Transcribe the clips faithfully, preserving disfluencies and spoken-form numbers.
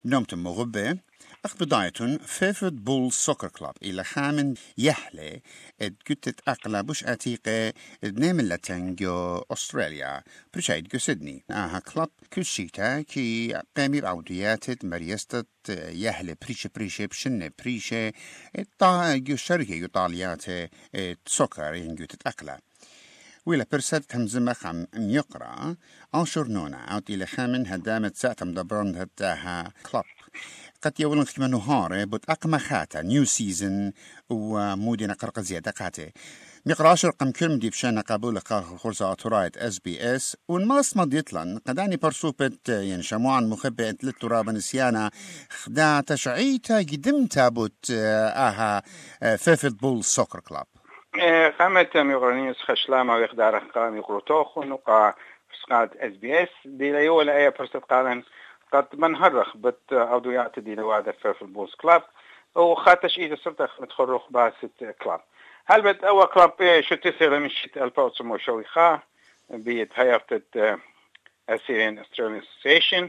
نومتم مغبة أخ بداية فيفرد بول سوكر كلاب إلى خامن يحلى اد كتت أقلا بوش أتيقة دنام لتنجو أستراليا برشايد جو سيدني آها كلاب كشيتا كي قامي بعوديات مريستة يحلى بريشة بريشة بشنة بريشة تا جو شركة يطاليات سوكر ينجو تتأقلا ويلا برسد تمزمة خم يقرأ أنشر نونا أو إلى خامن هدامة ساتم دبرند هداها كلاب قد يولن كما نهار بوت أقمى خاتا نيو سيزن ومودنا قرق زيادة قاتي مقراشر قم كلم دي بشان قابول قاق خرصة أطرايت اس بي اس ونماس مضيطلن قداني برسوبت يعني شموعا مخبئة للترابة نسيانا خدا تشعيتا قدمتا بوت آها فيفد بول سوكر كلاب قامت ميغرانيس خشلامة ويخدار قام يقروتوخ ونقع فسقات اس بي اس دي ليو لأي برسط قالن قد منهرخ بت عضويات دي لوادة في البوس كلاب وخاتش إيجا صرت متخرخ باست كلاب هل بت أول كلاب شو تسير من شيت البوتس موشوي خا بيت هيرتت أسيرين أستراليان أسوسيشن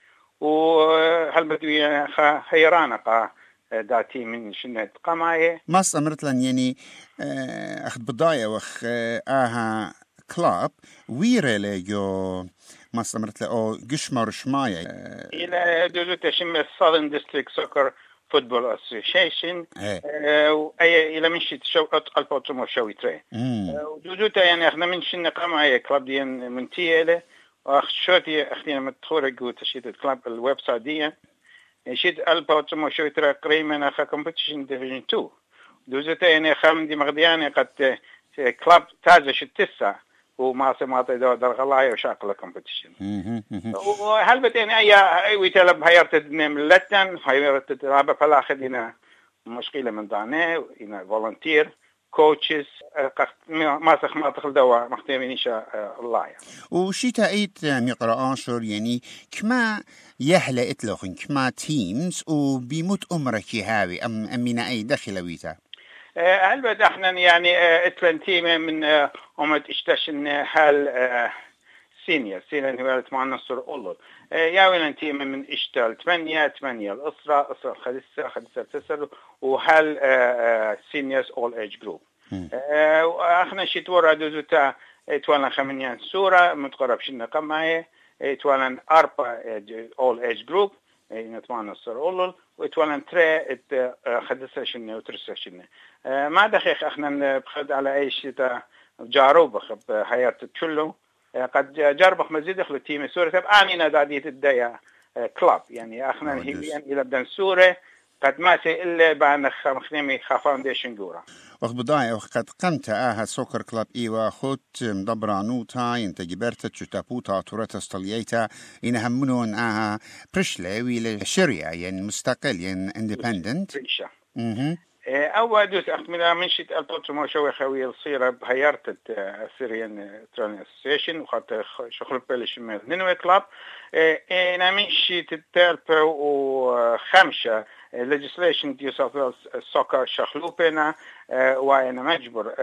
وهل بدو خا هيرانا قا داتي من شنة قماية ماس أمرت لن يعني أخذ بداية وخ آها كلاب ويري ليو ماس أمرت له أو قشمر شماية إلى دوزو تشم Southern District Soccer Football Association أي إلى من شيء شو ألبوتو مو شوي تري دوزو تا يعني إحنا من شنة قماية كلاب دي من تيله وأخ شوتي أختينا متخورة جو تشيد الكلاب الويب سايت دي شيد البوتو مو شوي تري قريبا أخا competition division two دوزو تا يعني خامن دي مغدياني قد كلاب تازة شتسة وما سمعت إذا درغلاي وشاكل كومبيتيشن وهل بتين أي أي ويتلب هيرت ملتن هيرت تلعب فلا خدينا مشكلة من دانه إن volunteer coaches ما سخ ما تخل دوا مختمينيش الله يعني وشي تأيت مقرأ أنشر يعني كما يحلى إطلاقا كما تيمز وبيموت أمرك هاوي أم أمينا أي داخل ويتا هل بد احنا يعني اتلانتيمة من امت اشتشن هال سينيور سينيور هو معنا نصر اولو يا ولانتيمة من اشتال ثمانية ثمانية الاسرة اسرة خمسة خمسة تسعة وهال سينيورز اول ايج جروب احنا شتورا دوزوتا اتوانا خمنيان سورة متقرب شنا قمعي اتوانا اربع اول ايج جروب نتمنى الصر أولل ويتولن ترى ات خدسة شنة وترسة شنة ما دقيق احنا بخد على أي شيء جاروب بخب حياة كله قد جربخ مزيد خلو تيم سورة تب آمينة دادية الدايا كلاب يعني احنا هي إلى بدن سورة قد ما سي إلا بعد خمخنيمي خافانديشن جورا وقت بداية وقت قمت آها سوكر كلاب إيوا خود مدبرا نوتا ينت جبرتا تشتابوتا تورتا استلييتا إن همونون آها برشلة ويلا شريا ين مستقل ين اندبندنت بريشة أول دوس أختمنا من شيء البوتو مو شوي خوي الصيرة بهيرت السيريان تراني أسوسيشن وخاطر شغل بلش من نينوي كلاب أنا من شيء تتلبو وخمسة legislation ديو سافيل سوكر شخلوبنا وأنا مجبر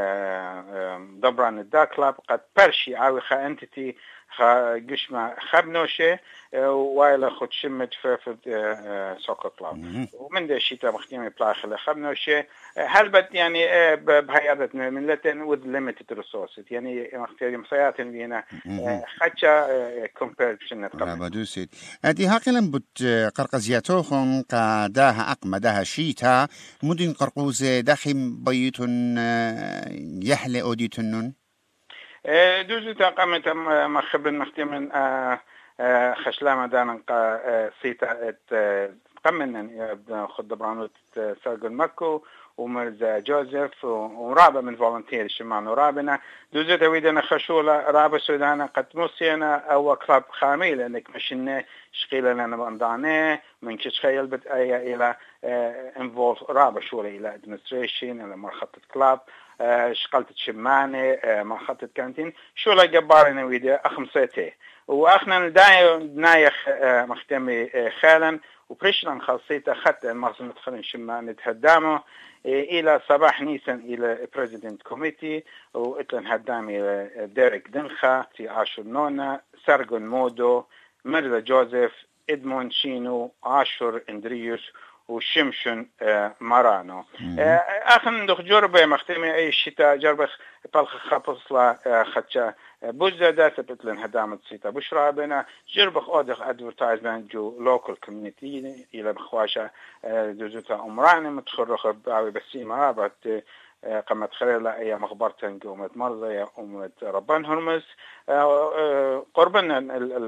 دبران الدا كلاب قد برشي عاوي خا انتتي خا قشمة خبنوشة وإلى خد شمت في سوكر كلاب ومن ده شيء تبختيمي بلاخ خبنوشة هل بد يعني بهيادتنا من لتن with limited resources يعني مختاري مسايات لينا خدشة compared بشنة قبل بدوسيت أدي هاقلا بت قرقزياتوخم قداها أقمة داها شيتا مدن قرقوزة داخم بيوتن يحلى أوديتنن دوزو تقامت مخبن مختمن خشلامة دانا سيتا قمنا خد برانوت سرقن مكو ومرزا جوزيف ورابع من فولنتير الشمان ورابنا دوزو تويدنا خشولة رابع سودانا قد موسينا أو كلاب خامي لأنك مشينا شقيلنا نبندانه من كشخيل بد أي إلى انفولف رابع شولة إلى administration إلى مرخطة كلاب شقلت شمانة مرخطة كانتين شولة جبارنا ويدا أخمسته وأخنا نداي نايخ مختمي خالا وبرشنا خاصيته خط المرسل مدخلين شمانة هدامه إلى صباح نيسان إلى بريزيدنت كوميتي وإتلن هدام إلى ديريك دنخا تي عاشور نونا سرغن مودو مرزا جوزيف إدمون شينو عاشور إندريوس وشمشن مارانو أخن دخ جربة مختمة أي الشتاء جربة بلخ خبصلة خدشة بوزة داسة بتلن هدامة سيتا بشرى بنا جربة أودخ أدفرتايزمنت جو لوكال كوميونيتي إلى بخواشة دوزوتا أمراني متخرخ باوي بسيمة رابط قمت خلال أي مخبرتن قومت مرضى أمت ربان هرمز قربنا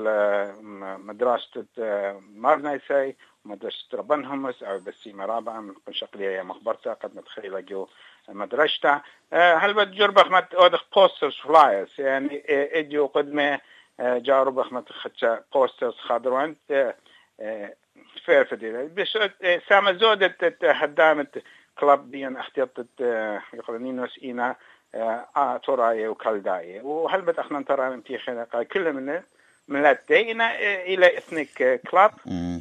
مدرسة مارنايساي مدرسة ربان هرمز أو بسيمة رابعة من شقلية مخبرتها قد متخيلة جو مدرسة هل بتجربة مت أودخ بوسترز فلايرز يعني إديو قدمة جاربة مت خدشة بوسترز خضروان فير فدير بس سام زودت هدامت كلاب بين اختيارات يقولونينوس إنا تراي وكالداي وهل بتأخنا ترى امتياخنا كل من ملتين إلى إثنيك كلاب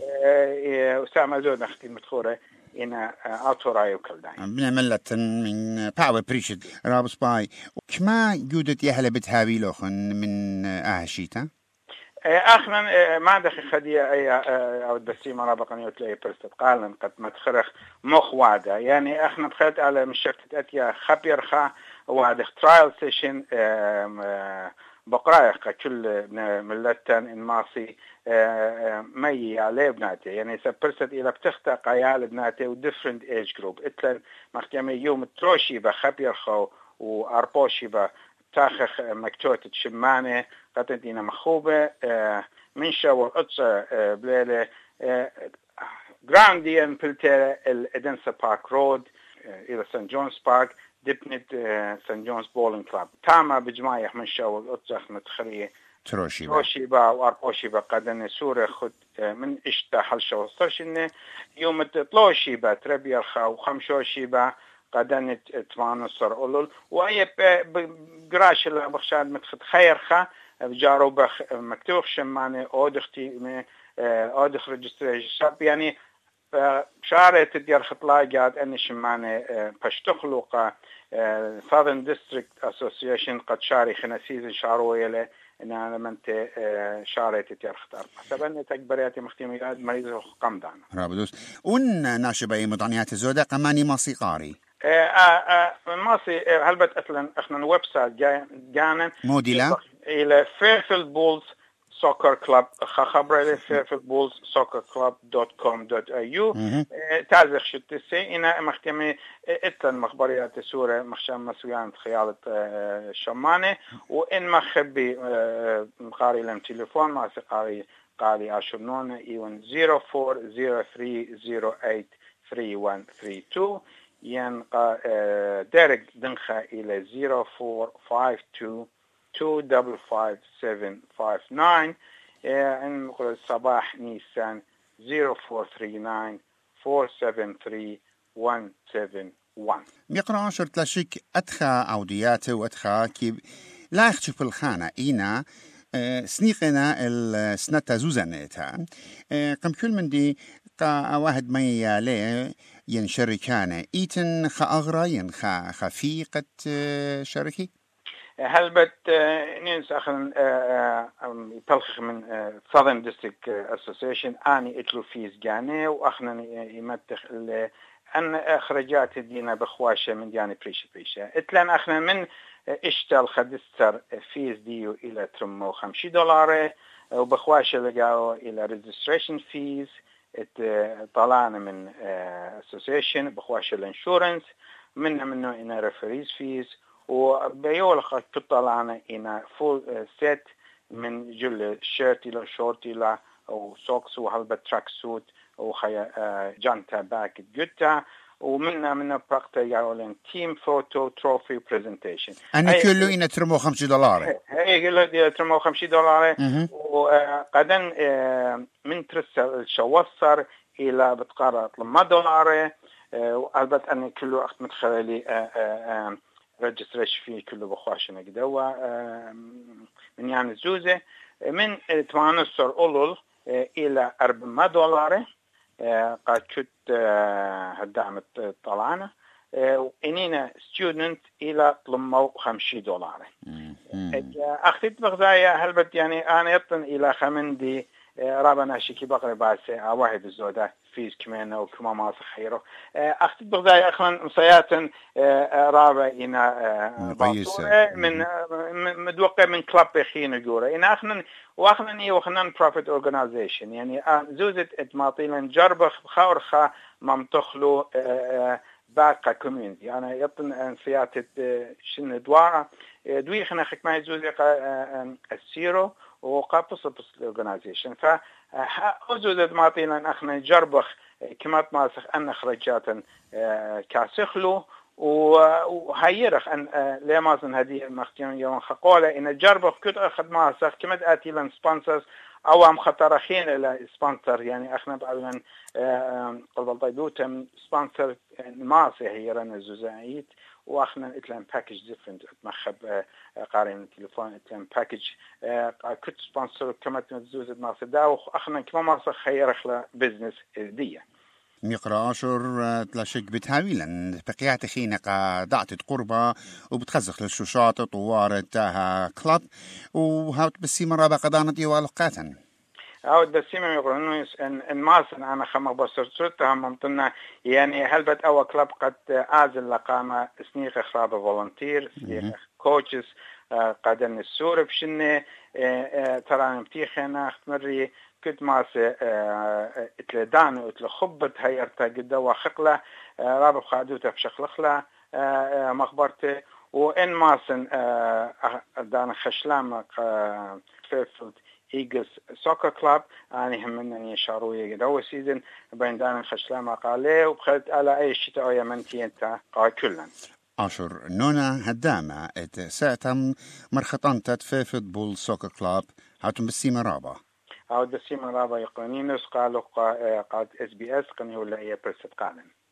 وسام زود اختي متخورة إنا تراي وكالداي. من ملت من باور بريشد رابس باي كما جودت يهلا بتهاوي لوخن من أهشيتا. اخنا ما دخل خديه اي او بسي ما رابقني تلاقي برست قالن قد ما تخرخ مخ وادا يعني احنا بخيت على مشكت اتيا خبير خا وادا ترايل سيشن بقرايق كل ملتن ان ماسي مي على بناتي يعني سبرست الى بتختا قيال بناتي وديفرنت ايج جروب اتلن مختمي يوم تروشي بخبير خو واربوشي ب تاخخ مكتوت شمانه قتدينا مخوبة من شو أتص بليلة جراندي أن بلتة الإدنسا بارك رود إلى سان جونز بارك دبنت سان جونز بولينج كلاب تاما بجماعة من شو أتص متخرية تروشيبا تروشيبا وأربوشيبا قدن سورة خد من إشتا حل شو صرشنة يوم تطلوشيبا تربي الخا وخمشوشيبا قدنت تمانصر أولول وأي بقراش اللي بخشاد متخد خير خا بجارو بخ مكتوب شمانة أودختي أودخ رجستريشن شاب يعني شارع تدير خطلا جاد أن شمانة بشتخلق Southern District Association قد شاري خناسيز شاروية له إن أنا منت شارع تدير خطار سبنا تكبرياتي مختيمي مريض قمدان رابدوس ون ناشبة مدعنيات الزودة قماني موسيقاري ماسي هل بتأثلن إحنا ويب سايت جانا موديلا إلى Fairfield Bulls Soccer Club خبر إلى Fairfield Bulls Soccer Club dot com dot a u تعزخ شو تسي إنا مختمي إتلن مخبريات سورة مخشام مسويان خيالة شمانة وإن مخبي مقاري لهم تليفون ماسي قاري قاري عشرنون إيوان zero four zero three zero eight three one three two ينقى درج دنخة إلى zero four five two two five five seven five nine إن نقول الصباح نيسان zero four three nine four seven three one seven one. ميقرأ عشر تلاشيك أدخى عودياته وأدخى كيب لا يختشف الخانة إينا سنيقنا السنة زوزانيتها قم كل من دي قا واحد ما يالي ين شركانه إيتن خا أغرى ين خا خفيقة شركي هل بت نينس أخن تلخخ من Southern District Association أني إتلو فيز جاني وأخنا يمتخ أن أخرجات دينا بخواشة من دياني بريشة بريشة إتلان أخنا من اشتال خدستر فيز ديو إلى ترمو خمشي دولار وبخواشة لقاو إلى registration fees طلعنا من association بخواشة الانشورنس منها منه إنا referees fees وبيولخ طلعنا إنا full set من جل شيرت إلى شورت إلى أو سوكس وهلبة تراك سوت وخيا جانتا باك جوتا ومنها منها بقطة يعولن تيم فوتو تروفي بريزنتيشن أنا كله إنا ترمو خمسة دولار هي كله ترمو خمسة دولار وقدن من ترسل الشوصر إلى بتقارة لما دولار وقلبت أن كله أخت متخلي ريجستريشن فيه كله بخواشنا قدوا من يعني الزوزة من ثمانية عشر أولول إلى أربعمائة دولار قد كنت هدعمت طلعنا وإنينا student إلى ثلاثمائة وخمسين دولار أخذت بغزايا هل بت يعني أنا يطن إلى خمندي رابع ناشكي بقري باسة واحد الزودة فيز كمان وكما ما صخيره أخت بغداي أخلا مصيات رابع إنا باطورة من مدوقة من كلاب خين جورة إن أخنا وأخنا إيه وخنا profit organization يعني زوزت إتماطيلا جربخ خورخة ممتخلو باقة كوميونتي يعني يطن سياسة شن دوارة دوي خنا حكمة زوزة السيرو وقابص بص الأورجنايزيشن ف أزود معطينا أخنا جربخ كما تماسخ أن خرجات كاسخلو وهيرخ أن لمازن هذه المختيم يوم خقولة إن جربخ كت أخذ ماسخ كما تأتي لن سبونسرز أو أم خطرخين إلى سبونسر يعني أخنا بعدين قبل طيبوتهم سبونسر ماسه هي رن الزوزايت وأخنا إتلام باكج ديفرنت مخب قارين التليفون إتلام باكج كنت سبونسر كما تنزوز ماسه دا وأخنا كما ماسه خير أخلا بزنس دية ميقرا أشر تلاشك بتهاويلا بقيات خينقة دعت قربة وبتخزخ للشوشات طوار تاها كلاب وهاوت بسي مرة بقدانة يوالقاتا أو الدسيمة يقولون إن إن ماسن أنا خم بصرتها ممتنا يعني هل بت أول كلاب قد أعزل لقامة سنيخ خرابة فولنتير سنيخ كوتشز قد السورة بشنة ترى نمتيخنا اختمري كنت ماس اتلدان واتلخبت هيرتا قد وخقلة رابط خادوته بشخلخلة مخبرته وإن ماسن دان خشلام فيرفيلد إيجلز سوكر كلاب أنا هم من يشاروي قد أول سيزن بين دان خشلام قاليه وبخلت على أي شيء أو يمنتي أنت قال كلن أشر نونا هدامة ات ساعتم مرخطانتت في فوتبول سوكر كلاب هاتم بالسيمة رابع أو الدسيمة رابع يقولين قالوا قاد إس بي إس قني ولا هي برست قالن